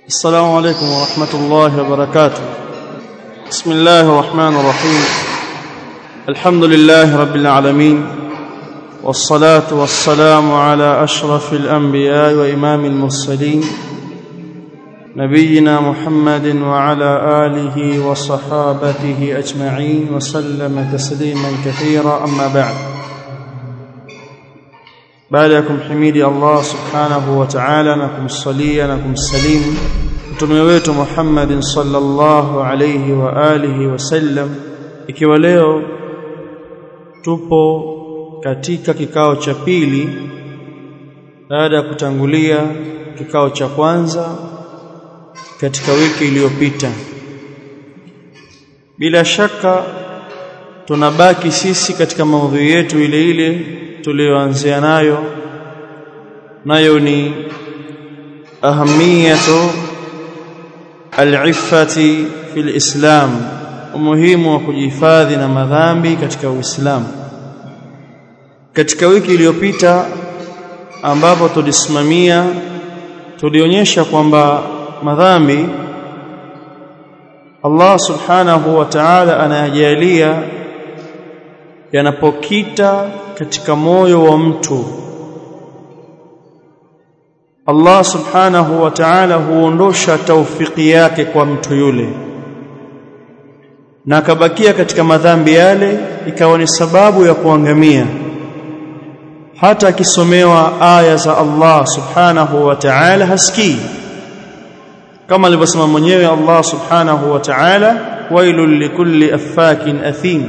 السلام عليكم ورحمة الله وبركاته. بسم الله الرحمن الرحيم. الحمد لله رب العالمين، والصلاة والسلام على أشرف الأنبياء وإمام المرسلين نبينا محمد وعلى آله وصحابته أجمعين وسلم تسليما كثيرا. أما بعد، بعدكم حميدي الله سبحانه وتعالى نكم الصلية نكم السليم mtume wetu Muhammad sallallahu alayhi wa alihi wasallam. Ikiwa leo tupo katika kikao cha pili baada ya kutangulia kikao cha kwanza katika wiki iliyopita, bila shaka tunabaki sisi katika maudhui yetu ile ile tuliyoanzia nayo ni ahamiyatu al-iffati fil Islam, umuhimu wa kujihifadhi na madhambi katika Uislamu. Katika wiki iliyopita ambapo tulisimamia, tulionyesha kwamba madhambi Allah subhanahu wa ta'ala anayajalia yanapokita katika moyo wa mtu, Allah subhanahu wa ta'ala huondosha taufiki yake kwa mtu yule, na akabakia katika madhambi yale, ikawa ni sababu ya kuangamia. Hata akisomewa aya za Allah subhanahu wa ta'ala hasikii, kama alivyosema mwenyewe Allah subhanahu wa ta'ala, wailul likulli affakin athim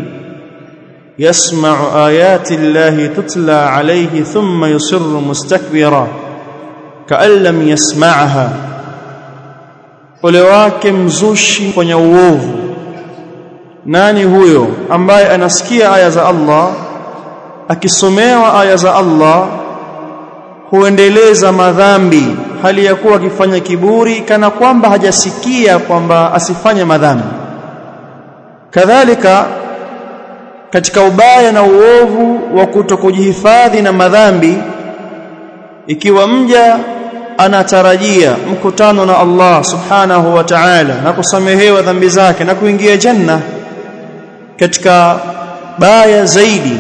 yasma'u ayati Allahi tutla alayhi thumma yusirru mustakbira ka'an lam yasma'aha. Ole wake mzushi kwenye uovu. Nani huyo? Ambaye anasikia aya za Allah, akisomewa aya za Allah huendeleza madhambi hali ya kuwa akifanya kiburi kana kwamba hajasikia kwamba asifanye madhambi. Kadhalika katika ubaya na uovu wa kutokujihifadhi na madhambi, ikiwa mja anatarajia mkutano na Allah subhanahu wa ta'ala na kusamehewa dhambi zake na kuingia janna, katika baya zaidi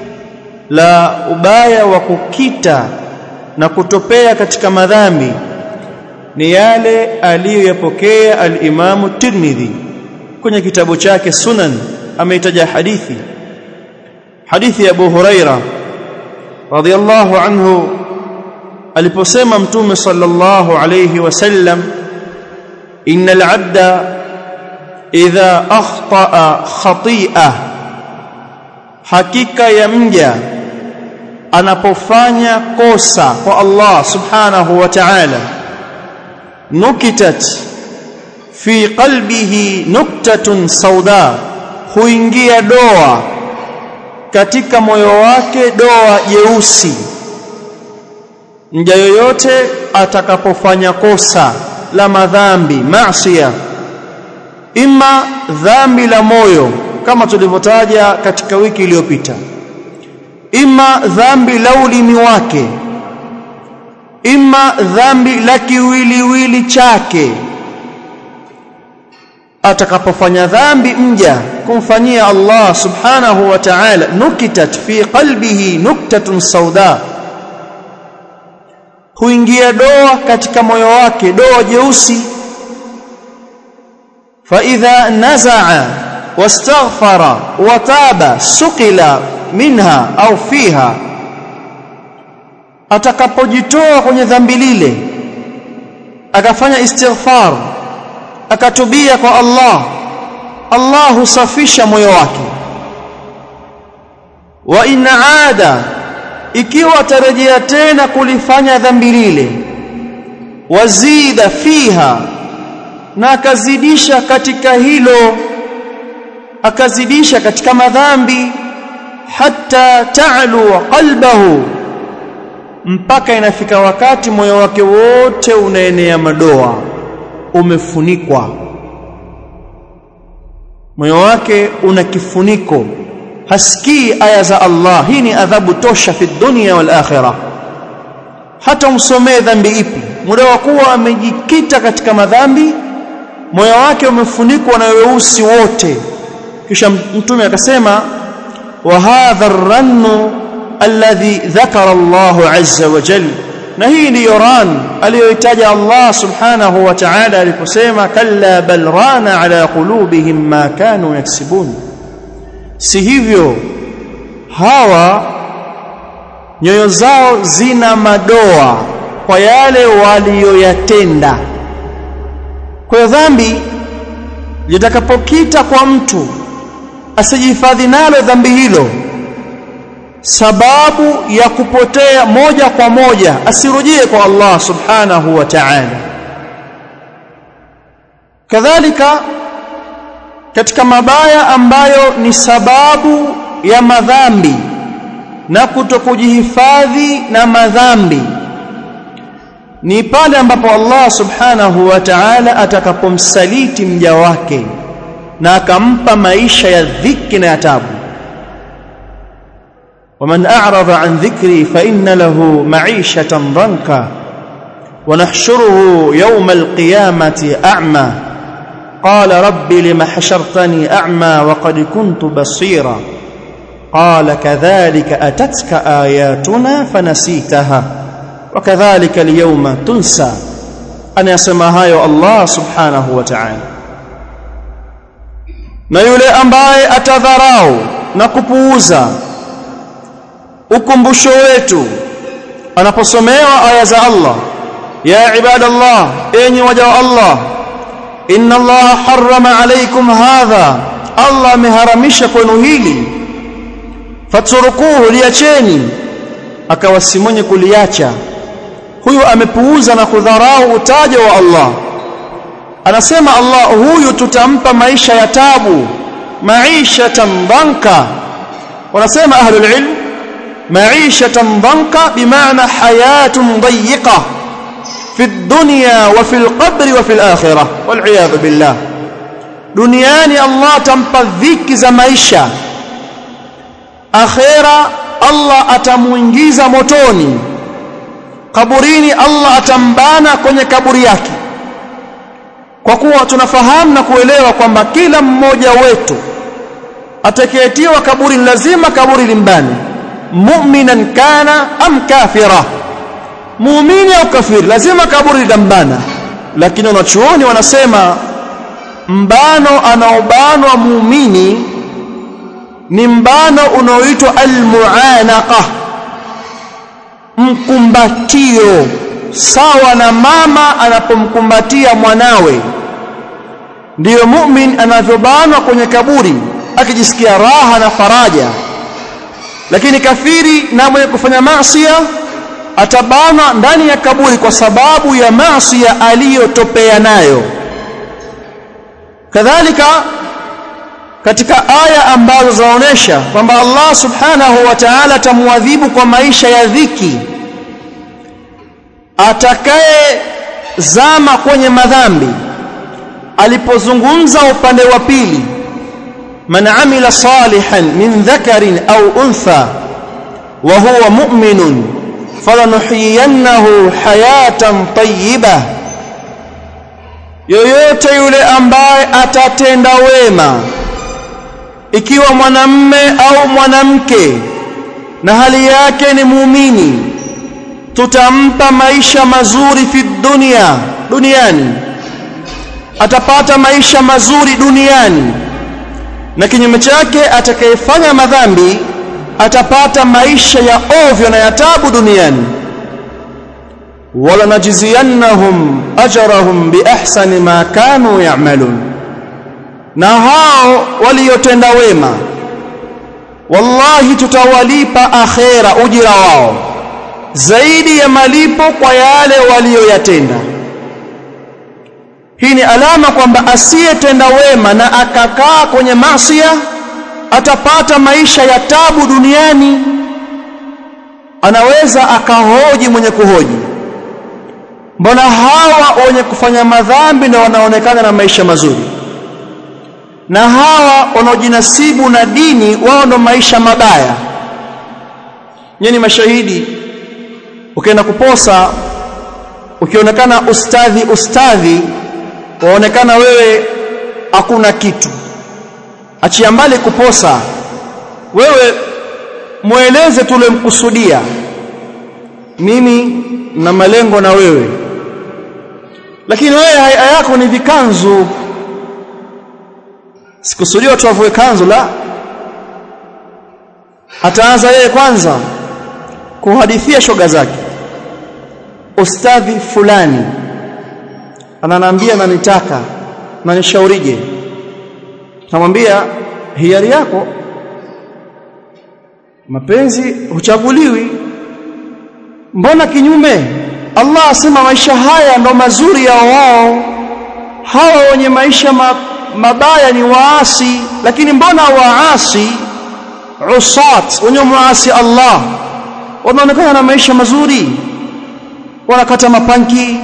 la ubaya wa kukita na kutopea katika madhambi ni yale aliyoyapokea al-Imamu Tirmidhi kwenye kitabu chake Sunan. Ameitaja hadithi ya Abu Huraira radhiyallahu anhu aliposema Mtume sallallahu alayhi wasallam, innal 'abda idha akhta'a khati'ah, hakika ya mja anapofanya kosa kwa Allah subhanahu wa ta'ala, nukitat fi qalbihi nuktatun sauda, huingia doa katika moyo wake, doa jeusi. Mja yoyote atakapofanya kosa la madhambi, maasiya, ima dhambi la moyo kama tulivyotaja katika wiki iliyopita, ima dhambi la ulimi wake, ima dhambi la kiwiliwili chake, atakapofanya dhambi mja kumfanyia Allah subhanahu wa ta'ala, nukitat fi qalbihi nuktatun sauda, huingia doa katika moyo wake, doa jeusi. Fa idha naza'a wastaghfara wa taba suqila minha au fiha, atakapojitoa kwenye dhambi lile akafanya istighfar, akatubia kwa Allah, Allah husafisha moyo wake. Wa in aada, ikiwa atarejea tena kulifanya dhambi lile, wazida fiha, na akazidisha katika hilo, akazidisha katika madhambi, hatta ta'lu qalbahu, mpaka inafika wakati moyo wake wote unaenea madoa, umefunikwa, moyo wake una kifuniko, hasikii aya za Allah. Hii ni adhabu tosha fi dunya wal akhirah. Hata umsomee dhambi ipi, muda wa kuwa amejikita katika madhambi, moyo wake umefunikwa na weusi wote. Kisha mtume akasema wa hadha ar-rannu alladhi dhakara Allahu azza wa jalla, na hii ndiyo ran aliyoitaja Allah subhanahu wa ta'ala aliposema kalla bal rana ala qulubihim ma kanu yaksibun, si hivyo hawa nyoyo zao zina madoa kwa yale waliyoyatenda. Kwa dhambi litakapokita kwa mtu asijihifadhi nalo dhambi hilo, sababu ya kupotea moja kwa moja, asirujie kwa Allah subhanahu wa ta'ala. Kadhalika katika mabaya ambayo ni sababu ya madhambi na kutokujihifadhi na madhambi ni pale ambapo Allah subhanahu wa ta'ala atakapomsaliti mja wake na akampa maisha ya dhiki na taabu. ومن أعرض عن ذكري فإن له معيشة ضنكا ونحشره يوم القيامة أعمى قال رب لم حشرتني أعمى وقد كنت بصيرا قال كذلك أتتك آياتنا فنسيتها وكذلك اليوم تنسى. أن يسمى الله سبحانه وتعالى. na yule ambaye atadharau na kupuuza ukumbusho wetu anaposomewa aya za Allah, ya ibadallah, enyi waja wa Allah, inna Allah harrama alaykum hadha, Allah ameharamisha kwenu hili, fatrukuhu, liacheni, akawasi mwenye kuliacha, huyu amepuuza na kudharau utajo wa Allah. Anasema Allah, huyu tutampa maisha ya tabu, maishatan dhanka. Wanasema ahlul ilm maishatan dhanka bimaana hayatun dayiqa fi dunya wa fil qabri wa fil akhirah, wal iyad billah. Duniani Allah tampa dhiki za maisha, akhira Allah atamuingiza motoni, kaburini Allah atambana kwenye kaburi yake. Kwa kuwa tunafahamu na kuelewa kwamba kila mmoja wetu atakayetiwa kaburi lazima kaburi limbani, mu'minan kana am kafira, muumini au kafiri, lazima kaburi limbana. Lakini wanachuoni wanasema mbano anaobanwa muumini ni mbano unaoitwa al-mu'anaqa, mkumbatio, sawa na mama anapomkumbatia mwanawe, ndiyo mu'min anavyobanwa kwenye kaburi akijisikia raha na faraja. Lakini kafiri na mwenye kufanya maasi atabanwa ndani ya kaburi kwa sababu ya maasi aliyotopea nayo. Kadhalika katika aya ambazo zaonesha kwamba Allah subhanahu wa ta'ala atamuadhibu kwa maisha ya dhiki atakaye zama kwenye madhambi, alipozungumza upande wa pili, man amila salihan min dhakarin au untha wa huwa mu'minun falanuhyiyannahu hayatan tayyibah, yoyote yule ambaye atatenda wema, ikiwa mwanamme au mwanamke, na hali yake ni muumini, tutampa maisha mazuri fi dunia, duniani atapata maisha mazuri duniani, na kinyume chake atakayefanya madhambi atapata maisha ya ovyo na ya taabu duniani. wala najziyannahum ajrahum bi ahsani ma kanu ya'malun, na hao waliotenda wema wallahi tutawalipa akhera ujira wao zaidi ya malipo kwa yale walioyatenda. Hii ni alama kwamba asiyetenda wema na akakaa kwenye maasi atapata maisha ya tabu duniani. Anaweza akahoji mwenye kuhoji, mbona hawa wenye kufanya madhambi na wanaonekana na maisha mazuri, na hawa wanaojinasibu na dini wao ndo maisha mabaya? Nyinyi mashahidi, ukienda kuposa ukionekana ustadhi waonekana wewe hakuna kitu. Achia mbali kuposa, wewe mueleze tulemkusudia, mimi na malengo na wewe. Lakini wewe haya yako ni vikanzu, sikusudia watu wavue kanzu, la. Ataanza yeye kwanza kuhadithia shoga zake, ustadhi fulani ananiambia na nitaka na nishaurije. Namwambia hiari yako, mapenzi huchaguliwi. Mbona kinyume? Allah asema maisha haya ndo mazuri ya wao, hawa wenye maisha mabaya ni waasi. Lakini mbona waasi usat wenye muasi Allah wanaonekana na maisha mazuri, wanakata mapanki,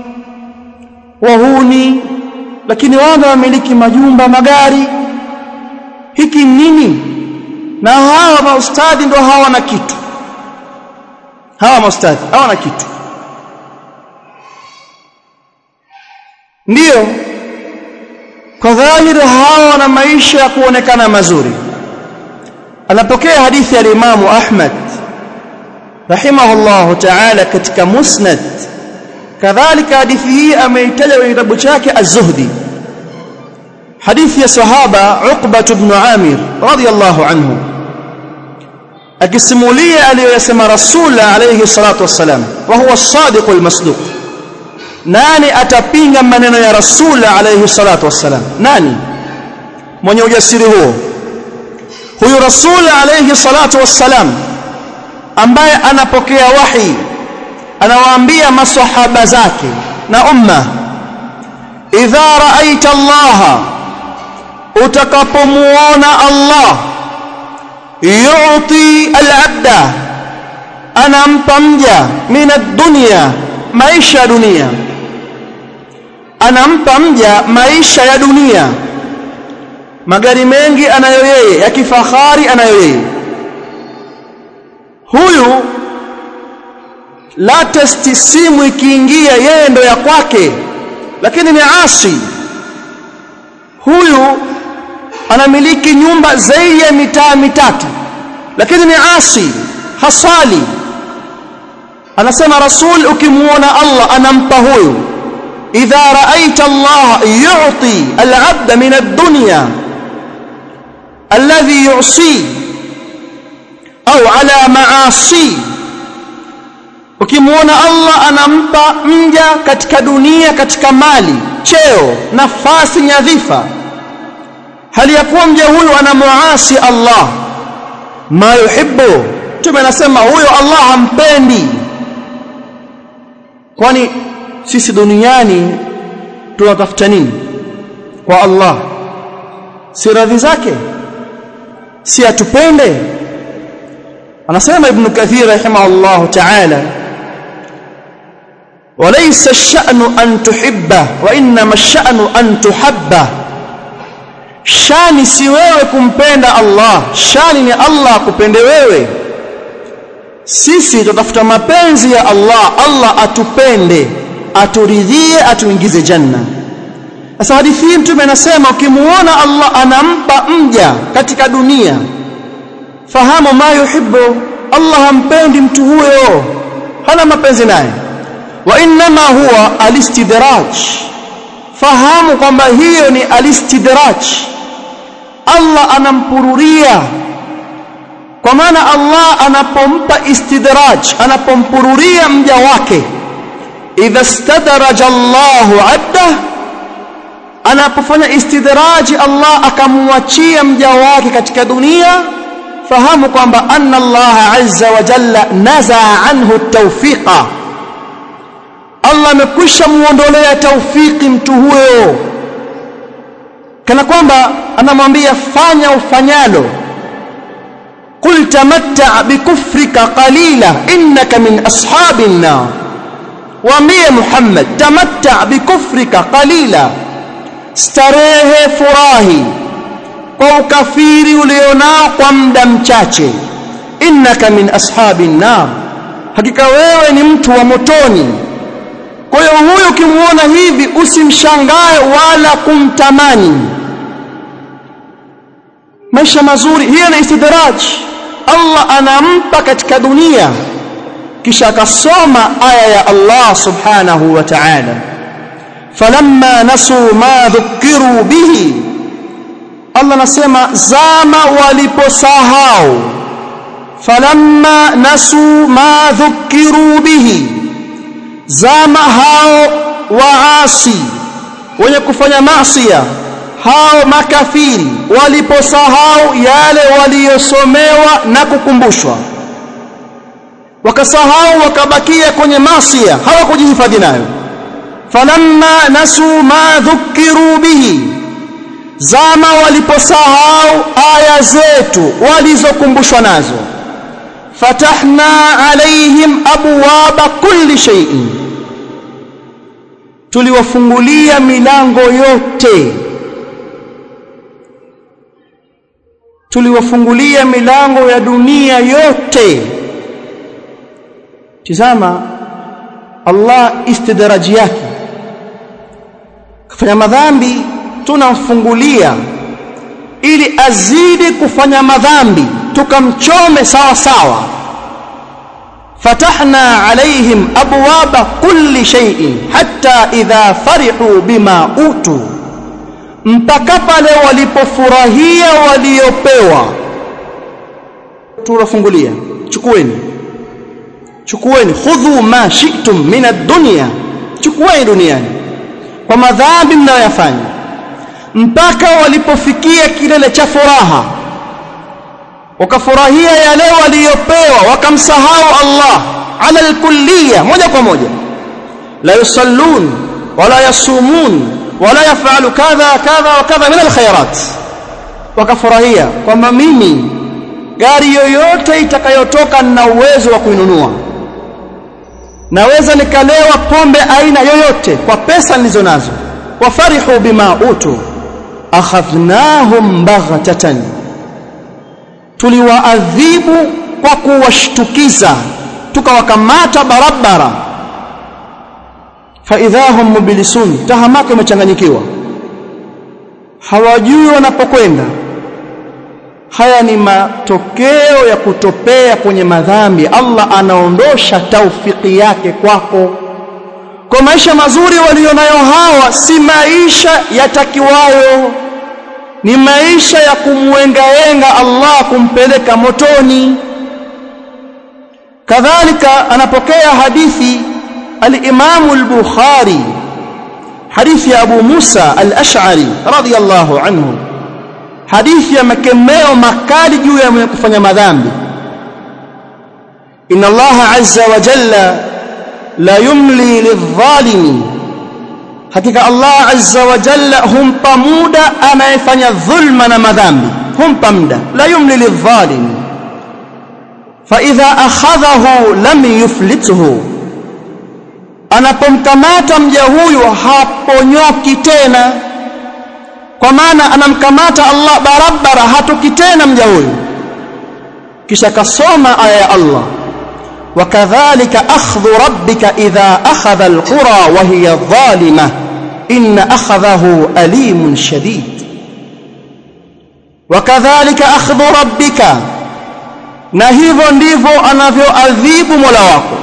wahuni, lakini wao wamiliki majumba, magari. Hiki nini? Na hawa maustadhi ndo hawana kitu. Hawa maustadhi hawana kitu. Ndio kwa dhahiri hawa wana maisha ya kuonekana mazuri. Anapokea hadithi ya Imam Ahmad rahimahullah ta'ala katika Musnad. Kadhalika hadithi hii ameitaja kwenye kitabu chake Az-Zuhdi, hadithi ya sahaba Uqba ibn Amir radiyallahu anhu, akisimulia aliyosema Rasul alayhi salatu wassalam, wa huwa as-sadiq al-masduq. Nani atapinga maneno ya Rasul alayhi salatu wassalam? Nani mwenye ujasiri huo? Huyu Rasul alayhi salatu wassalam ambaye anapokea wahi, anawaambia maswahaba zake na umma, idha ra'aita Allah, utakapomuona Allah, yu'ti al-'abda, anampa mja min ad-dunya, maisha ya dunia, anampa mja maisha ya dunia, magari mengi anayo yeye, ya kifahari anayo yeye. Huyu latest simu ikiingia yeye ndo ya kwake, lakini ni asi. Huyu anamiliki nyumba zaidi ya mitaa mitatu, lakini ni asi, hasali. Anasema Rasul, ukimuona Allah anampa huyu, idha ra'aita Allah yu'ti al-'abda min ad-dunya alladhi yu'si au ala ma'asi. Ukimuona Allah anampa mja katika dunia, katika mali, cheo, nafasi, nyadhifa, hali ya kuwa mja huyu anamuasi Allah, ma yuhibbu, tumenasema huyo Allah hampendi. Kwani sisi duniani tunatafuta nini kwa Allah? Si radhi zake? Si atupende? Anasema Ibn Kathir rahimahullah ta'ala, walaysa ash-sha'nu an tuhibba wa innama ash-sha'nu an tuhabba. Shani si wewe kumpenda Allah, shani ni Allah kupende wewe. Sisi tutafuta mapenzi ya Allah, Allah atupende, aturidhie, atuingize janna. Sasa hadithi hii Mtume anasema ukimuona Allah anampa mja katika dunia, fahamu ma yuhibbu, Allah hampendi mtu huyo, hana mapenzi naye. Wa innama huwa alistidraj, fahamu kwamba hiyo ni alistidraj. Allah anampururia, kwa maana Allah anapompa istidraj, anapompururia mja wake, idha stadraja Allahu 'abda, anapofanya istidraji Allah akamwachia mja wake katika dunia, fahamu kwamba anna Allah azza wa jalla nazaa anhu tawfiqa, Allah amekwisha muondolea tawfiki mtu huyo, kana kwamba anamwambia fanya ufanyalo. Qul tamatta bikufrika qalila innaka min ashabin nar, waambie Muhammad, tamatta bikufrika qalila, starehe, furahi kwa ukafiri ulionao kwa muda mchache, innaka min ashabin nar, hakika wewe ni mtu wa motoni. Kwa hiyo huyo ukimuona hivi usimshangae wala kumtamani. Maisha mazuri, hiyo ni istidraj. Allah anampa katika dunia, kisha akasoma aya ya Allah subhanahu wa ta'ala, falamma nasu ma dhukiru bihi. Allah nasema zama waliposahau, falamma nasu ma dhukiru bihi, zama hao waasi wenye kufanya maasiya, hao makafiri waliposahau yale waliosomewa na kukumbushwa, wakasahau wakabakia kwenye maasiya, hawakujihifadhi nayo. Falamma nasu ma dhukiru bihi, zama waliposahau aya zetu walizokumbushwa nazo, fatahna alaihim abwaba kulli shay'in, tuliwafungulia milango yote, tuliwafungulia milango ya dunia yote. Tazama Allah istidraji yake, kufanya madhambi tunamfungulia ili azidi kufanya madhambi, tukamchome sawa sawa. fatahna alaihim abwaba kulli shay'in hatta idha farihu bima utu, mpaka pale walipofurahia waliopewa tunafungulia. Chukueni khudhu ma shi'tum min ad-dunya, chukueni duniani kwa madhambi mnayoyafanya, mpaka walipofikia kilele cha furaha, wakafurahia yale waliopewa, wakamsahau Allah ala al-kulliyya, moja kwa moja. La yusallun wala yasumun wala yaf'alu kadha kadha wa kadha min al-khairat, wakafurahia kwamba mimi gari yoyote itakayotoka na uwezo wa kuinunua, naweza nikalewa pombe aina yoyote kwa pesa nilizo nazo. Wafarihu bima utu akhadhnahum baghtatan, tuliwaadhibu kwa kuwashtukiza, tukawakamata barabara. fa idhahum mublisun, tahamaka imechanganyikiwa, hawajui wanapokwenda. Haya ni matokeo ya kutopea kwenye madhambi. Allah anaondosha taufiki yake kwako. Kwa maisha mazuri walionayo hawa si maisha yatakiwayo, ni maisha ya kumwengaenga Allah, kumpeleka motoni. Kadhalika anapokea hadithi al-Imam al-Bukhari, hadithi ya Abu Musa al-Ash'ari radiyallahu anhu, hadithi ya makemeo makali juu ya mwenye kufanya madhambi. inna Allah azza wa jalla la yumli lidh-dhalimi, hakika Allah azza wa jalla humpa muda anayefanya dhulma na madhambi, humpa muda. la yumli lidh-dhalimi fa idha akhadhahu lam yuflithu, anapomkamata mja huyu haponyoki tena, kwa maana anamkamata Allah barabara, hatoki tena mja huyu. Kisha kasoma aya ya Allah, wakadhalika akhdhu rabbika idha akhadha alqura wa hiya dhalima inna akhadhahu alimun shadid. Wakadhalika akhdhu rabbika, na hivyo ndivyo anavyoadhibu Mola wako,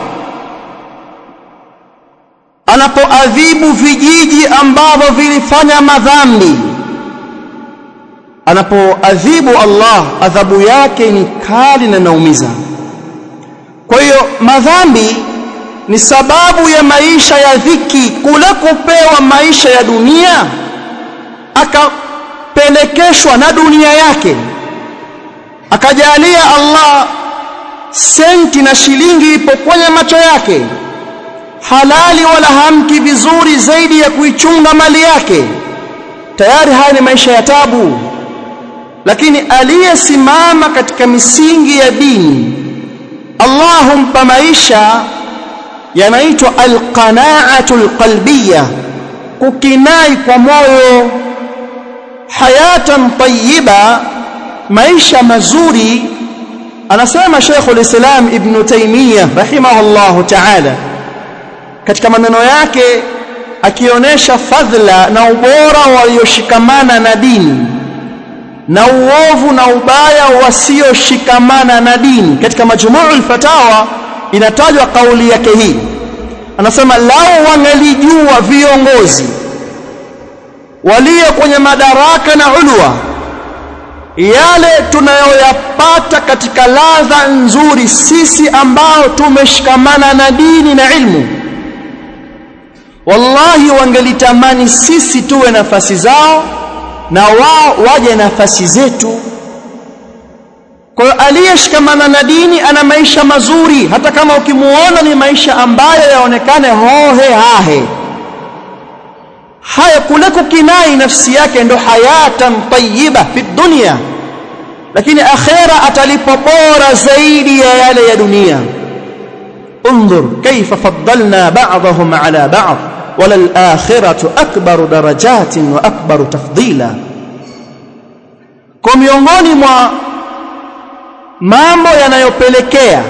anapoadhibu vijiji ambavyo vilifanya madhambi. Anapoadhibu Allah, adhabu yake ni kali na naumiza. Kwa hiyo madhambi ni sababu ya maisha ya dhiki. Kule kupewa maisha ya dunia, akapelekeshwa na dunia yake, akajalia Allah senti na shilingi ipo kwenye macho yake, halali wala hamki vizuri zaidi ya kuichunga mali yake. Tayari haya ni maisha ya tabu. Lakini aliyesimama katika misingi ya dini, Allah humpa maisha yanaitwa alqana'atul qalbiyya, kukinai kwa moyo, hayatan tayyiba, maisha mazuri. Anasema Sheikhul Islam Ibn Taymiyyah rahimahullahu ta'ala katika maneno yake akionyesha fadhila na ubora walioshikamana na dini na uovu na ubaya wasioshikamana na dini. Katika Majmu'ul Fatawa inatajwa kauli yake hii, anasema lao wangelijua viongozi walio kwenye madaraka na ulwa yale tunayoyapata katika ladha nzuri sisi ambao tumeshikamana na dini na ilmu, wallahi wangelitamani sisi tuwe nafasi zao na wao waje nafasi zetu. Kwa hiyo aliyeshikamana na dini ana maisha mazuri, hata kama ukimuona ni maisha ambayo yaonekane hohe hahe. Haya kule kukinai nafsi yake ndo hayatan tayyiba fi dunya, lakini akhera atalipo bora zaidi ya yale ya dunia. Unzur kayfa faddalna ba'dahum ala ba'd walal akhiratu akbaru darajatin wa akbaru tafdila. Kwa miongoni mwa mambo yanayopelekea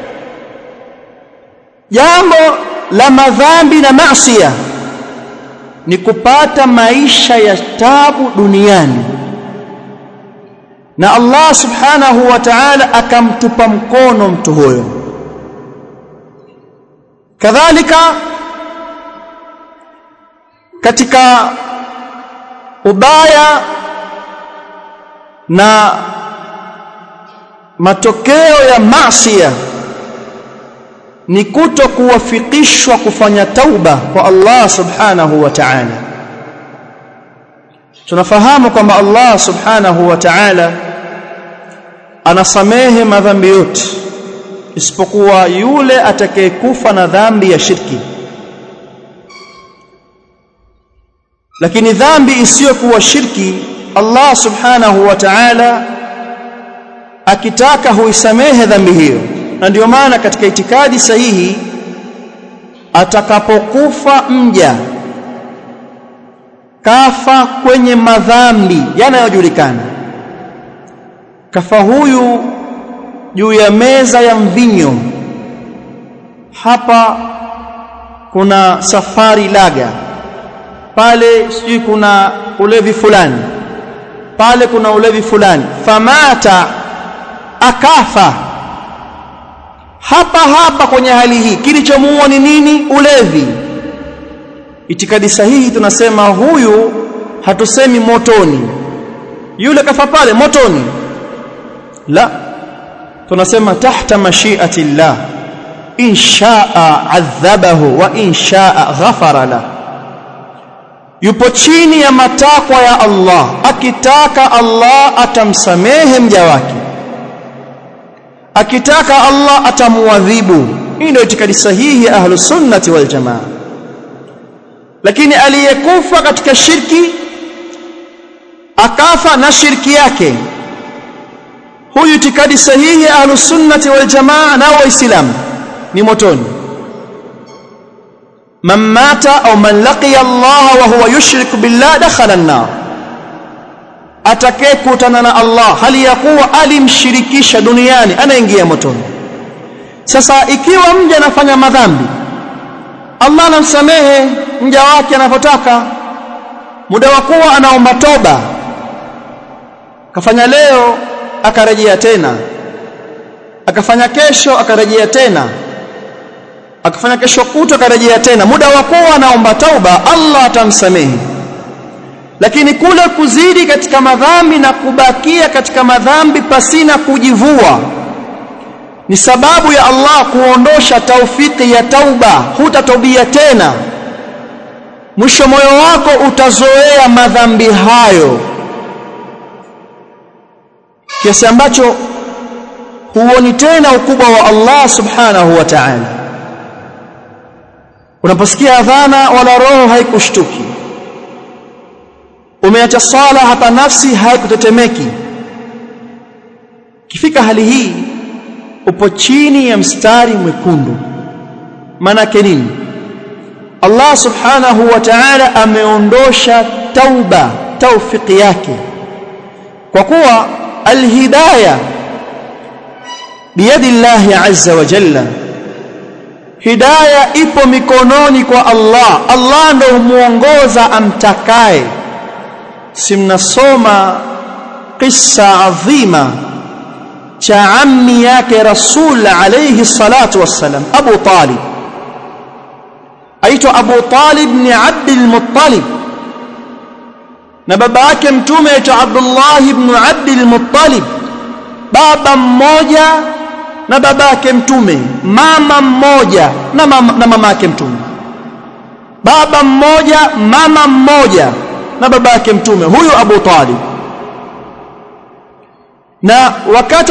jambo la madhambi na maasiya ni kupata maisha ya tabu duniani, na Allah subhanahu wa ta'ala akamtupa mkono mtu huyo. Kadhalika katika ubaya na matokeo ya maasiya ni kutokuwafikishwa kufanya tauba kwa Allah subhanahu wa ta'ala. Tunafahamu kwamba Allah subhanahu wa ta'ala anasamehe madhambi yote isipokuwa yule atakayekufa na dhambi ya shirki. Lakini dhambi isiyokuwa shirki Allah subhanahu wa ta'ala akitaka huisamehe dhambi hiyo. Na ndio maana katika itikadi sahihi atakapokufa mja kafa kwenye madhambi yanayojulikana, kafa huyu juu ya meza ya mvinyo, hapa kuna safari laga, pale sijui kuna ulevi fulani, pale kuna ulevi fulani, famata akafa hapa kwenye hali hii. Kilichomuua ni nini? Ulevi. Itikadi sahihi tunasema huyu hatusemi motoni, yule kafa pale motoni, la, tunasema tahta mashiati llah, in shaa adhabahu wa in shaa ghafara la. Yupo chini ya matakwa ya Allah, akitaka Allah atamsamehe mja wake, akitaka Allah atamuadhibu. Hii ndio itikadi sahihi ya ahlus sunnati wal jamaa. Lakini aliyekufa katika shirki akafa na shirki yake, huyu itikadi sahihi ya ahlus sunnati wal jamaa na waislamu ni motoni. Man mata au man laqiya Allah wa huwa yushriku billah dakhala an-nar, atakayekutana na Allah hali ya kuwa alimshirikisha duniani anaingia motoni. Sasa ikiwa mja anafanya madhambi, Allah anamsamehe mja wake anapotaka, muda wa kuwa anaomba toba, kafanya leo akarejea tena, akafanya kesho akarejea tena, akafanya kesho kutwa akarejea tena, muda wa kuwa anaomba tauba, Allah atamsamehe. Lakini kule kuzidi katika madhambi na kubakia katika madhambi pasina kujivua ni sababu ya Allah kuondosha taufiki ya tauba. Hutatubia tena, mwisho moyo wako utazoea madhambi hayo kiasi ambacho huoni tena ukubwa wa Allah subhanahu wa ta'ala. Unaposikia adhana wala roho haikushtuki, umeacha sala hapa nafsi haikutetemeki. Kifika hali hii upo chini ya mstari mwekundu. Maana yake nini? Allah subhanahu wa ta'ala ameondosha tauba, taufiki yake, kwa kuwa alhidayah biyadi Allah azza wa jalla. hidayah ipo mikononi kwa Allah. Allah ndio humuongoza amtakaye. Si mnasoma kisa adhima cha ammi yake Rasul alayhi salatu wassalam, Abu Talib. Aitwa Abu Talib ibn Abd al-Muttalib, na baba yake mtume aitwa Abdullah ibn Abd al-Muttalib. Baba mmoja na baba yake mtume, mama mmoja na mama yake mtume. Baba mmoja, mama mmoja na baba yake mtume, huyu Abu Talib. Na wakati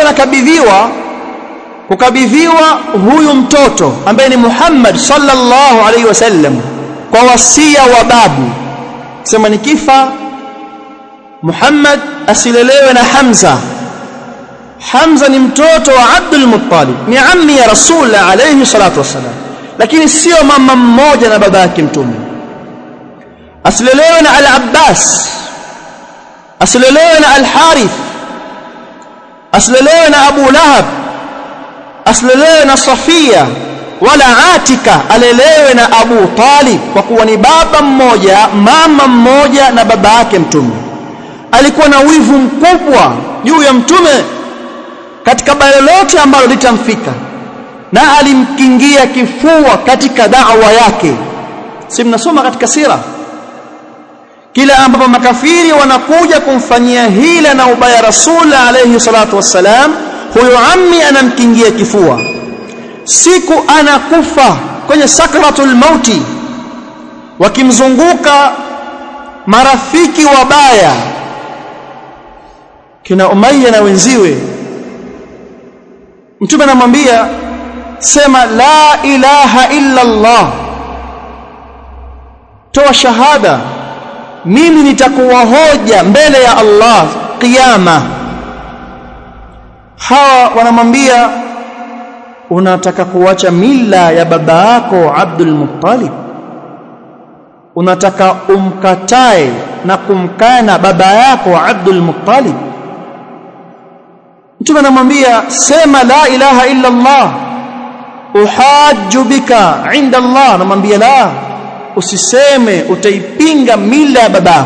kukabidhiwa huyu mtoto ambaye ni Muhammad sallallahu alaihi wasallam kwa wasia wa babu, sema nikifa Muhammad asilelewe na Hamza. Hamza ni mtoto wa Abdul Muttalib, ni ammi ya Rasul alayhi salatu wasallam, lakini sio mama mmoja na baba yake mtume. Asilelewe na Al-Abbas, asilelewe na Al-Harith, asilelewe na Abu Lahab, asilelewe na Safia wala Atika, alelewe na Abu Talib, kwa kuwa ni baba mmoja, mama mmoja na baba yake mtume. Alikuwa na wivu mkubwa juu ya mtume katika baya lote ambalo litamfika, na alimkingia kifua katika da'wa yake. Si mnasoma katika sira, kila ambapo makafiri wanakuja kumfanyia hila na ubaya Rasul alayhi salatu wassalam, huyo ammi anamkingia kifua. Siku anakufa kwenye sakratul mauti, wakimzunguka marafiki wabaya kina Umayya na wenziwe, mtume anamwambia sema la ilaha illa Allah, toa shahada, mimi nitakuwa hoja mbele ya Allah kiyama. Hawa wanamwambia unataka kuacha mila ya baba yako Abdul Muttalib, unataka umkatae na kumkana baba yako Abdul Muttalib. Mtume anamwambia sema la ilaha illa Allah uhajju bika inda Allah. Anamwambia la, usiseme, utaipinga mila ya babako.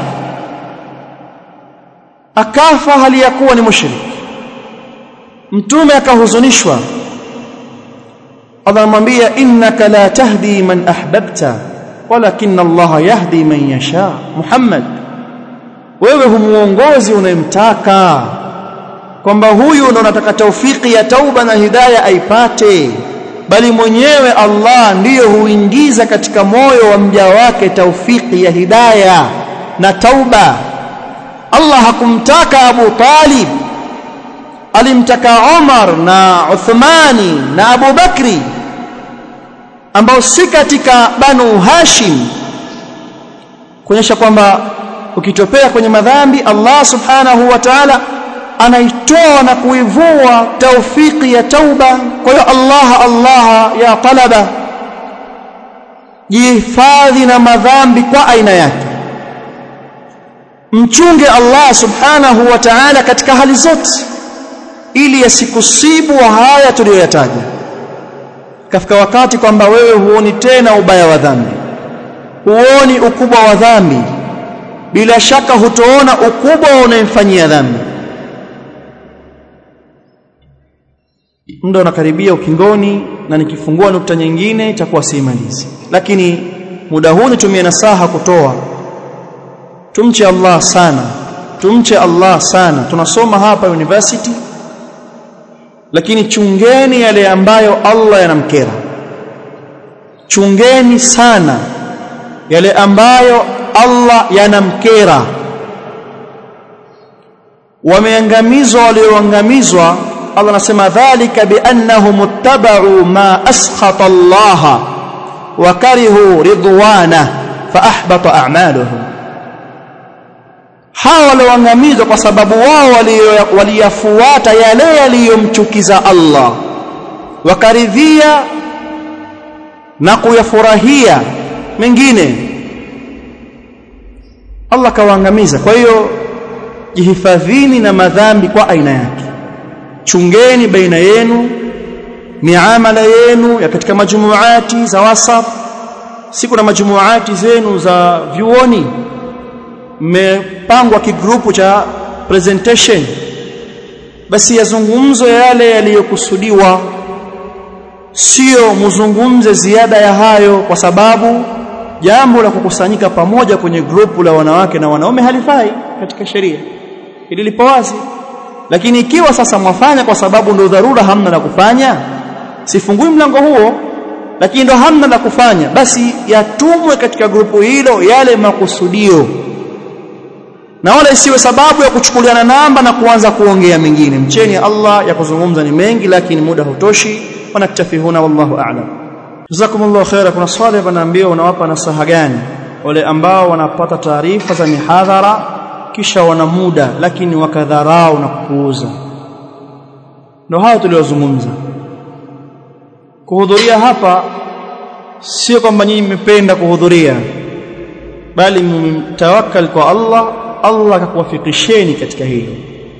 Akafa hali ya kuwa ni mushrik. Mtume akahuzunishwa. Allah anamwambia innaka la tahdi man ahbabta walakinna Allah yahdi man yasha. Muhammad, wewe humuongozi unayemtaka, kwamba huyu ndo unataka taufiki ya tauba na hidayah aipate, bali mwenyewe Allah ndiyo huingiza katika moyo wa mja wake taufiki ya hidayah na tauba. Allah hakumtaka Abu Talib, alimtaka Umar na Uthmani na Abu Bakri ambao si katika Banu Hashim, kuonyesha kwamba ukitopea kwenye madhambi Allah subhanahu wa ta'ala anaitoa na kuivua taufiki ya tauba. Kwa hiyo Allah ya talaba, jihifadhi na madhambi kwa aina yake, mchunge Allah subhanahu wa ta'ala katika hali zote, ili yasikusibu haya tuliyoyataja. Kafika wakati kwamba wewe huoni tena ubaya wa dhambi, huoni ukubwa wa dhambi, bila shaka hutoona ukubwa unayemfanyia dhambi. Muda unakaribia ukingoni, na nikifungua nukta nyingine itakuwa simalizi, lakini muda huu nitumie nasaha kutoa. Tumche Allah sana, tumche Allah sana. Tunasoma hapa university, lakini chungeni yale ambayo Allah yanamkera. Chungeni sana yale ambayo Allah yanamkera. Wameangamizwa walioangamizwa, Allah anasema dhalika biannahum ittaba'u ma askhata Allah wa karihu ridwana fa ahbata a'maluhum. Hawa walioangamizwa kwa sababu wao waliyafuata yale yaliyomchukiza Allah, wakaridhia na kuyafurahia mengine, Allah kawaangamiza. Kwa hiyo jihifadhini na madhambi kwa aina yake, chungeni baina yenu miamala yenu ya katika majumuati za WhatsApp, siku na majumuati zenu za vyuoni mmepangwa kigrupu cha presentation, basi yazungumzo yale yaliyokusudiwa, sio muzungumze ziada ya hayo, kwa sababu jambo la kukusanyika pamoja kwenye grupu la wanawake na wanaume halifai katika sheria. Hili lipo wazi. Lakini ikiwa sasa mwafanya kwa sababu ndio dharura, hamna la kufanya, sifungui mlango huo, lakini ndio hamna la kufanya, basi yatumwe katika grupu hilo yale makusudio, na wala isiwe sababu ya kuchukuliana namba na kuanza kuongea mengine. Mcheni Allah, ya kuzungumza ni mengi lakini muda hutoshi. Wanaktafi huna, wallahu a'lam. Jazakumullahu khaira. Kuna swali wanaambia unawapa nasaha gani wale ambao wanapata taarifa za mihadhara kisha wana muda lakini wakadharau na kupuuza? Ndio hao tuliozungumza. Kuhudhuria hapa sio kwamba nyinyi mmependa kuhudhuria, bali mtawakkal kwa Allah, Allah akakuwafikisheni katika hilo.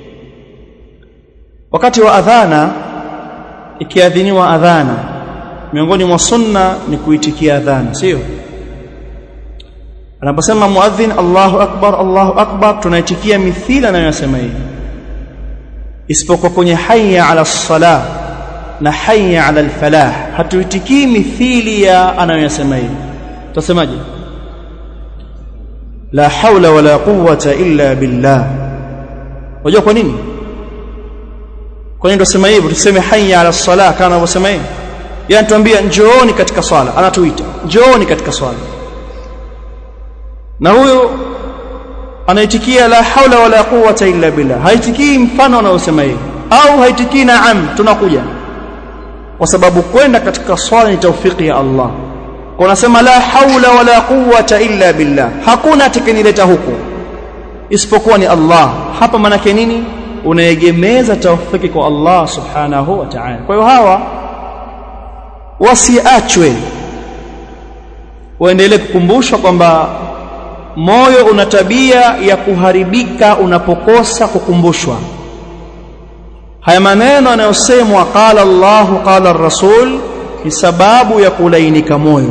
Wakati wa adhana, ikiadhiniwa adhana, miongoni mwa sunna ni kuitikia adhana, sio? Anaposema muadhin Allahu akbar, tunaitikia mithili anayosema hivi, isipokuwa kwenye hayya ala salah na hayya ala alfalah hatuitikii mithili ya anayosema hivi. Tutasemaje? La hawla wala quwwata illa billah. Unajua kwa nini? Kwa nini tunasema hivyo? Tuseme hayya ala salah kama anavyosema hivi. Yeye anatuambia njooni katika swala, anatuita njooni katika swala, na huyo anaitikia la haula wala quwwata illa billah, haitikii mfano anaosema hivi, au haitikii naam tunakuja, kwa sababu kwenda katika swala ni taufiki ya Allah. Kwa unasema la haula wala quwwata illa billah, hakuna atakayenileta huko isipokuwa ni Allah. Hapa maana yake nini? Unaegemeza taufiki kwa Allah subhanahu wa ta'ala. Kwa hiyo hawa wasiachwe, waendelee kukumbushwa kwamba moyo una tabia ya kuharibika unapokosa kukumbushwa. Haya maneno yanayosemwa qala Allahu qala ar-rasul ni sababu ya kulainika moyo.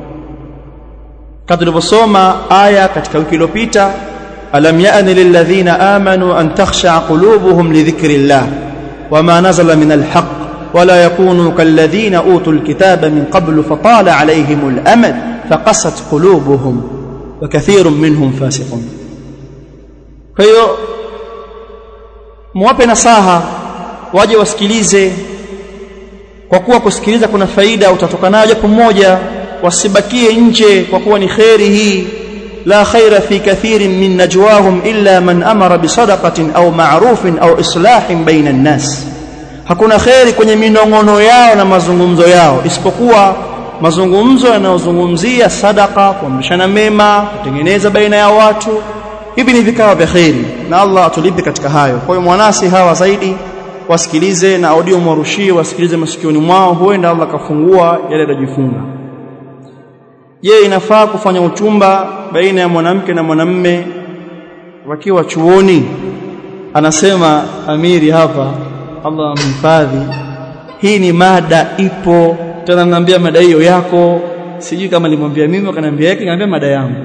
Kama tulivyosoma aya katika wiki iliyopita, alam ya'ni lilladhina amanu an takhsha'a qulubuhum li dhikrillah wama nazala min al-haqq wala yakunu kalladhina utul kitaba min qablu fatala alayhimul amad faqasat qulubuhum wa kathirun minhum fasiqun. Kwa hiyo muwape nasaha waje wasikilize, kwa kuwa kusikiliza kuna faida utatoka nayo japo moja, wasibakie nje kwa kuwa ni khairi hii. La khaira fi kathirin min najwahum illa man amara bi sadaqatin au ma'rufin au islahin baina an-nas. Hakuna khairi kwenye minongono yao na mazungumzo yao isipokuwa mazungumzo yanayozungumzia sadaqa, kuamrishana mema, kutengeneza baina ya watu. Hivi ni vikao vya khairi na Allah atulipe katika hayo. Kwa hiyo mwanasi hawa zaidi wasikilize, na audio mwarushie wasikilize masikioni mwao, huenda Allah kafungua yale yaliyojifunga. Je, inafaa kufanya uchumba baina ya mwanamke na mwanamume wakiwa chuoni? Anasema amiri hapa, Allah amhifadhi, hii ni mada ipo. Tena ananiambia mada hiyo yako, sijui kama nilimwambia mimi akaniambia yake, niambia mada yangu.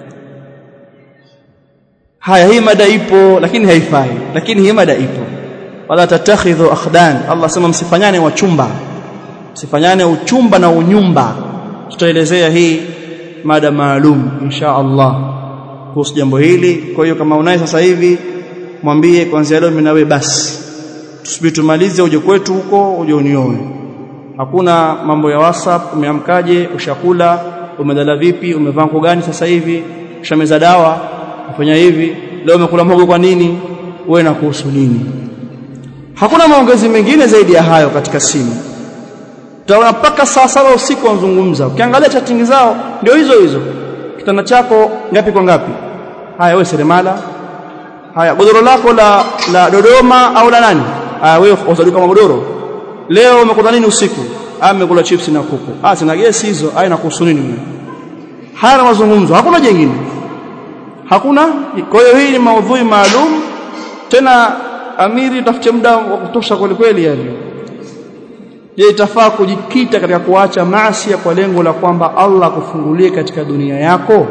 Haya, hii mada ipo lakini haifai, lakini hii mada ipo. Wala tatakhidhu akhdan, Allah sema msifanyane wachumba, msifanyane uchumba na unyumba. Tutaelezea hii mada maalum insha Allah kuhusu jambo hili. Kwa hiyo kama unaye sasa hivi mwambie kwanza leo mimi na wewe basi, tusubiri tumalize uje kwetu huko uje unioe. Hakuna mambo ya WhatsApp, umeamkaje, ushakula, umedala vipi, umevaa nguo gani sasa hivi, ushameza dawa, ufanya hivi, leo umekula mhogo kwa nini, wewe na kuhusu nini. Hakuna maongezi mengine zaidi ya hayo katika simu. Utaona paka saa 7 usiku wanazungumza. Ukiangalia chatting zao ndio hizo hizo. Kitanda chako ngapi kwa ngapi? Haya wewe seremala. Haya godoro lako la Dodoma au la nani? Haya wewe usaduka magodoro. Leo umekula nini usiku? Amekula chips na kuku. Sina gesi hizo, haya na kuhusu nini wewe? Haya mazungumzo, hakuna jingine. Hakuna. Kwa hiyo hii ni maudhui maalum. Tena amiri tafute muda wa kutosha kweli kweli yani. Je, itafaa kujikita katika kuacha maasi kwa lengo la kwamba Allah akufungulie katika dunia yako?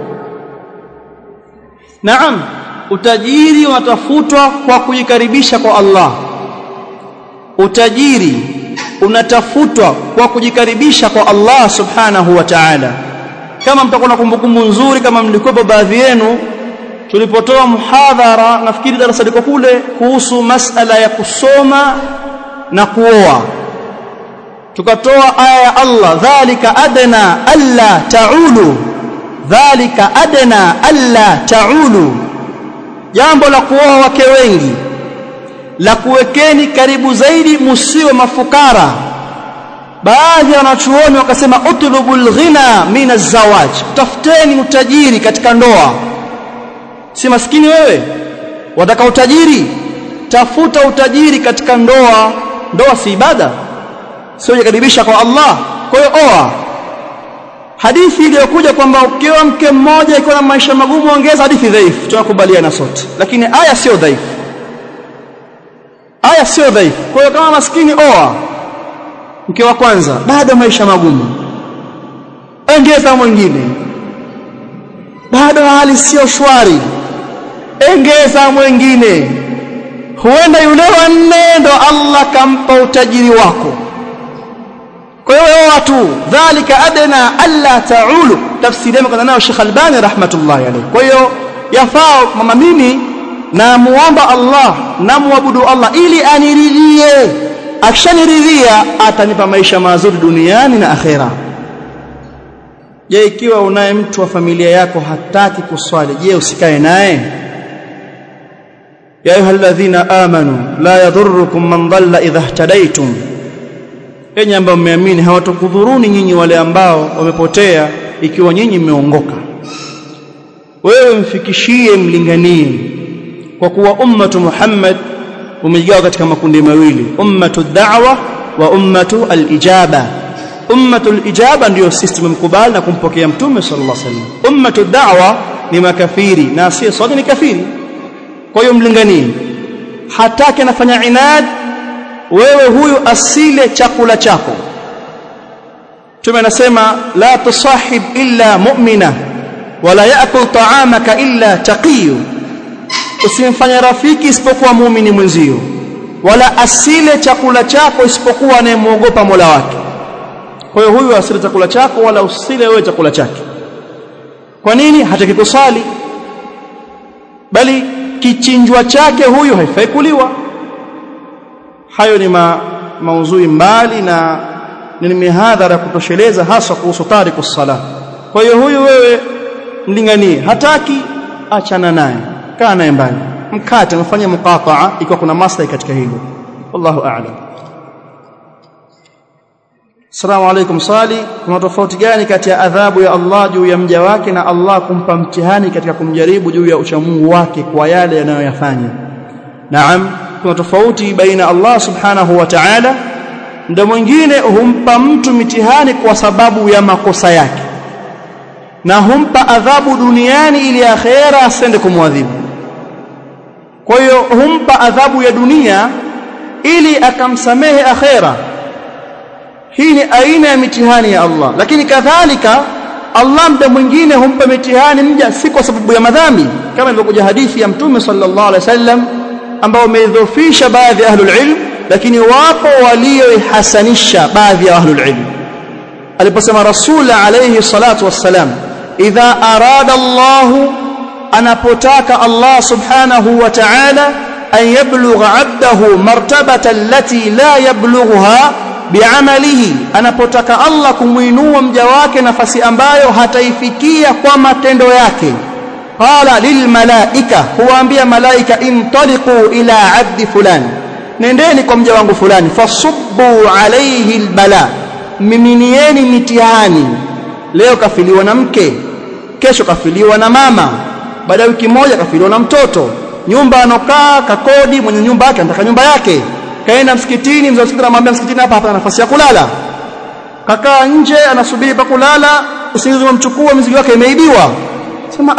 Naam, utajiri unatafutwa kwa kujikaribisha kwa Allah. Utajiri unatafutwa kwa kujikaribisha kwa Allah subhanahu wa ta'ala. Kama mtakuwa na kumbukumbu nzuri, kama mlikuwa baadhi yenu tulipotoa muhadhara, nafikiri darasa liko kule, kuhusu masala ya kusoma na kuoa, tukatoa aya ya Allah, dhalika adna alla ta'ulu, dhalika adna alla ta'ulu. Jambo la kuoa wake wengi, la kuwekeni karibu zaidi msiwe mafukara. Baadhi ya wanachuoni wakasema utlubul ghina min az-zawaj, tafuteni utajiri katika ndoa. Si maskini wewe, wataka utajiri? Tafuta utajiri katika ndoa. Ndoa si ibada, sio kukaribisha kwa Allah. Kwa hiyo oa. Hadithi iliyokuja kwamba ukiwa mke mmoja ikiwa na maisha magumu ongeza, hadithi dhaifu, tunakubaliana sote, lakini aya sio dhaifu. Aya sio dhaifu. Kwa hiyo kama maskini oa mke wa kwanza, bado maisha magumu, ongeza mwingine. Bado hali sio shwari, ongeza mwingine. Huenda yule wa nne ndo Allah kampa utajiri wako. Kwa hiyo watu, dhalika adna alla ta'ulu, tafsiri yake nayo Sheikh Albani rahmatullahi alayhi. Kwa hiyo yafaa mama mimi na muomba Allah na muabudu Allah ili aniridhie. Akishaniridhia atanipa maisha mazuri duniani na akhera. Je, ikiwa unaye mtu wa familia yako hataki kuswali, je, usikae naye? Ya ayyuhalladhina amanu la yadhurrukum man dhalla idha ihtadaytum, enyi ambao mmeamini hawatokudhuruni nyinyi wale ambao wamepotea ikiwa nyinyi mmeongoka. Wewe mfikishie, mlinganie, kwa kuwa ummatu Muhammad umejigawa katika makundi mawili, ummatu da'wa wa ummatu al-ijaba. Ummatu al-ijaba ndio sisi tumemkubali na kumpokea mtume sallallahu alaihi wasallam. Ummatu da'wa ni makafiri na si sote ni kafiri. Kwa hiyo mlinganie, hataki anafanya inad, wewe huyu asile chakula chako. Mtume anasema la tusahib illa mu'mina wala ya'kul ta'amaka illa taqiy, usimfanye rafiki isipokuwa muumini mwenzio, wala asile chakula chako isipokuwa anayemuogopa Mola wake. Kwa hiyo huyu asile chakula chako wala usile wewe chakula chake. Kwa nini? Hataki kusali, bali kichinjwa chake huyu haifai kuliwa. Hayo ni maudhui mbali na ni mihadhara kutosheleza hasa kuhusu tarikus sala. Kwa hiyo huyu wewe mlinganie, hataki achana naye, kaa naye mbali, mkate, mfanye muqata'a ikiwa kuna maslahi katika hilo. Wallahu a'lam. Assalamu alaykum. Swali, kuna tofauti gani kati ya adhabu ya Allah juu ya mja wake na Allah kumpa mtihani katika kumjaribu juu ya uchamungu wake kwa yale yanayoyafanya? Naam, kuna tofauti baina Allah subhanahu wa ta'ala, ndio mwingine humpa mtu mitihani kwa sababu ya makosa yake, na humpa adhabu duniani ili akhera asende kumwadhibu. Kwa hiyo humpa adhabu ya dunia ili akamsamehe akhera. Hii ni aina ya mitihani ya Allah. Lakini kadhalika Allah mda mwingine humpa mitihani mja si kwa sababu ya madhambi, kama ilivyokuja hadithi ya Mtume sallallahu alaihi wasallam ambao umedhofisha baadhi ya ahlul ilm, lakini wapo walioihasanisha baadhi ya ahlul ilm. Aliposema Rasul alayhi salatu wassalam, idha arada Allah, anapotaka Allah subhanahu wa ta'ala an yablugha 'abdahu martabata allati la yablughuha bi'amalihi, anapotaka Allah kumuinua mja wake nafasi ambayo hataifikia kwa matendo yake, qala lil malaika, huwaambia malaika, intaliqu ila 'abdi fulani, nendeni kwa mja wangu fulani, fasubbu alayhi albala, miminieni mitihani. Leo kafiliwa na mke, kesho kafiliwa na mama, baada ya wiki moja kafiliwa na mtoto, nyumba anokaa kakodi, mwenye nyumba yake anataka nyumba yake, kaenda msikitini, mzee msikitini anamwambia msikitini hapa hapa nafasi ya kulala, kakaa nje anasubiri pa kulala, usingizi umemchukua, mizigo yake imeibiwa. Sema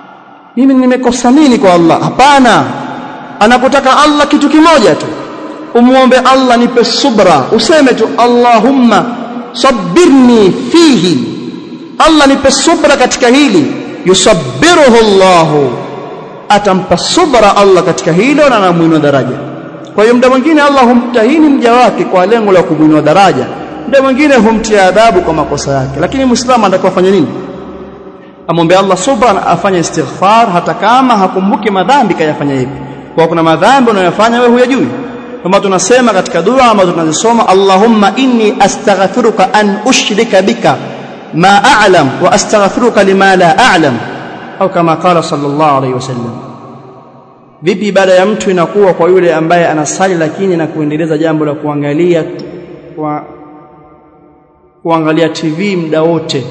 mimi nimekosa nini kwa Allah? Hapana, anapotaka Allah kitu kimoja tu, umuombe Allah nipe subra, useme tu Allahumma sabbirni fihi, Allah nipe subra katika hili, yusabbiruhu Allah, atampa subra Allah katika hilo na anamuinua daraja. Kwa hiyo muda mwingine Allah humtahini mja wake kwa lengo la kumuinua daraja, muda mwingine humtia adhabu kwa makosa yake. Lakini Muislamu anatakiwa afanye nini? Amwombe Allah subra na afanye istighfar, hata kama hakumbuki madhambi kayafanya hivi. Kwa kuna madhambi unayofanya wewe huyajui, kama tunasema katika dua ambazo tunazisoma, Allahumma inni astaghfiruka an ushrika bika ma a'lam wa astaghfiruka lima la a'lam, au kama qala sallallahu alayhi wasallam. Vipi ibada ya mtu inakuwa kwa yule ambaye anasali lakini na kuendeleza jambo la kuangalia TV muda wote?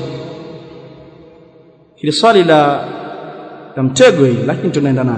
Hili swali la mtego hili, lakini tunaenda nalo.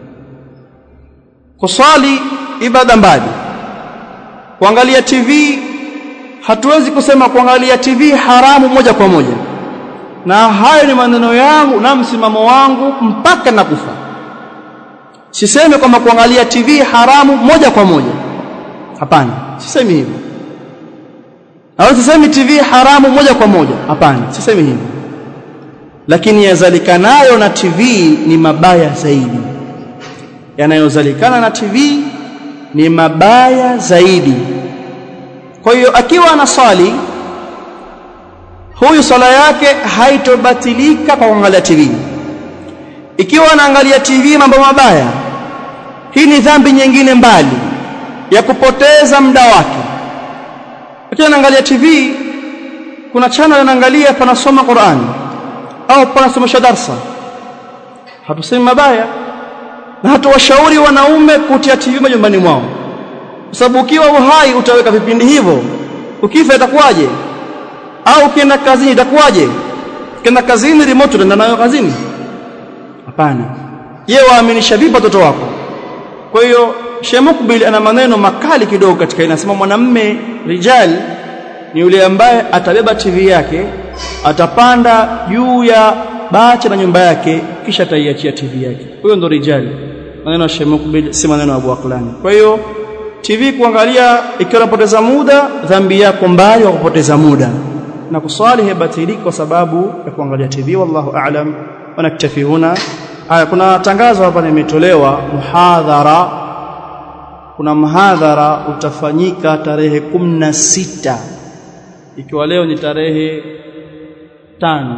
Kusali ibada mbali, kuangalia TV, hatuwezi kusema kuangalia TV haramu moja kwa moja, na hayo ni maneno yangu na msimamo wangu mpaka nakufa. Sisemi kwamba kuangalia TV haramu moja kwa moja, hapana, sisemi hivyo. Au sisemi TV haramu moja kwa moja, hapana, sisemi hivyo. Lakini yazalikanayo na TV ni mabaya zaidi, yanayozalikana na TV ni mabaya zaidi. Kwa hiyo akiwa anasali huyu sala yake haitobatilika kwa kuangalia TV. Ikiwa anaangalia TV mambo mabaya, hii ni dhambi nyingine mbali ya kupoteza muda wake. Ikiwa anaangalia TV, kuna channel anaangalia panasoma Qur'an au panasomesha darasa, hatusemi mabaya, na hatuwashauri wanaume kutia TV majumbani mwao, kwa sababu ukiwa uhai utaweka vipindi hivyo, ukifa itakuwaje? Au ukienda kazini itakuwaje? Ukienda kazini remote ndio nayo kazini? Hapana. Je, waaminisha vipi watoto wako? Kwa hiyo Sheikh Mukbil ana maneno makali kidogo katika inasema mwanamume rijal ni yule ambaye atabeba TV yake, atapanda juu ya bacha na nyumba yake, kisha ataiachia TV yake. Huyo ndo rijal. Maneno ya Sheikh Mukbil, si maneno ya Abu Aqlani. Kwa hiyo TV kuangalia ikiwa unapoteza muda, dhambi yako mbali wa kupoteza muda, na kuswali hebatiliki kwa sababu ya kuangalia TV. Wallahu a'lam. Wanaktafi huna. Kuna tangazo hapa nimetolewa, muhadhara. Kuna muhadhara utafanyika tarehe 16, ikiwa leo ni tarehe 5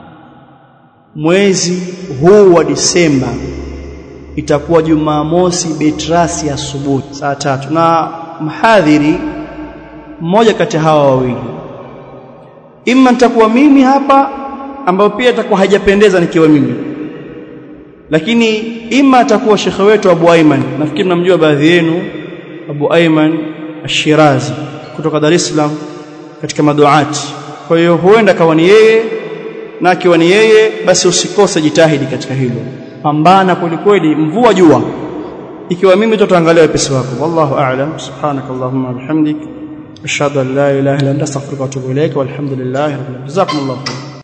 mwezi huu wa Disemba. Itakuwa Jumamosi Betrasi asubuhi saa 3, na mhadhiri mmoja kati hawa wawili, imma nitakuwa mimi hapa ambao pia itakuwa haijapendeza nikiwa mimi, lakini imma atakuwa shekhe wetu Abu Ayman. Nafikiri mnamjua baadhi yenu Abu Ayman Ashirazi kutoka Dar es Salaam katika maduati. Kwa hiyo huenda kawa ni yeye, na akiwa ni yeye basi usikose, jitahidi katika hilo, pambana kweli, mvua jua. Ikiwa mimi tutaangalia wepesi wako. Wallahu a'lam. Subhanakallahumma bihamdik ashhadu an la ilaha illa anta astaghfiruka wa atubu ilaik. Walhamdulillahi rabbil alamin. Jazakumullahu khairan.